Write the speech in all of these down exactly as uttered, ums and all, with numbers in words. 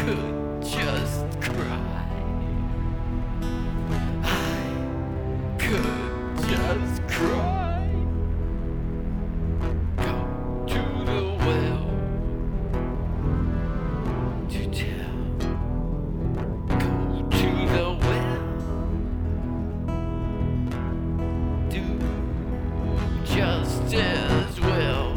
could just cry. I could just cry. Go to the well to tell. Go to the well. Do just as well.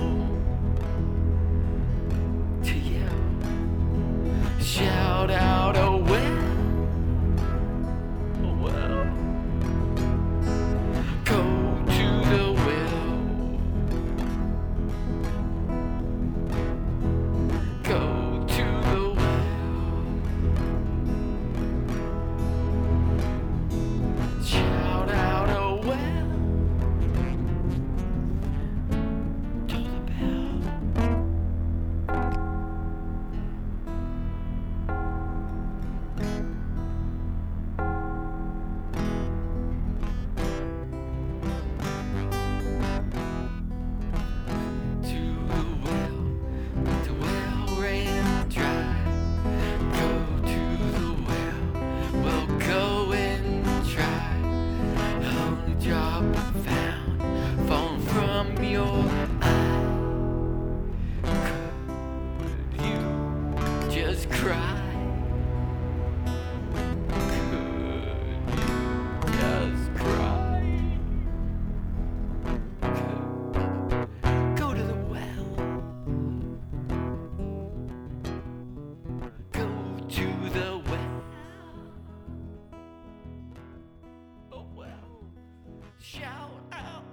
To yell. Shout out a well. A well. Go to the well. Go to the well. Shout out a well. Toll the bell. To the well, the well ran dry. Go to the well, we'll go and try. Only drop found, falling from your eye. Could you just cry? Could you just cry? Could Go to the well. Go to the well. Oh well. Shout out.